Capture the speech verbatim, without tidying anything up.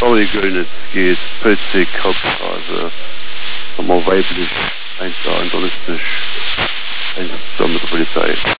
Pauli-Göllnitz geht, Pölzig, Hauptstraße, haben wir weiblich, eins A, internistisch, eins zusammen mit der Polizei.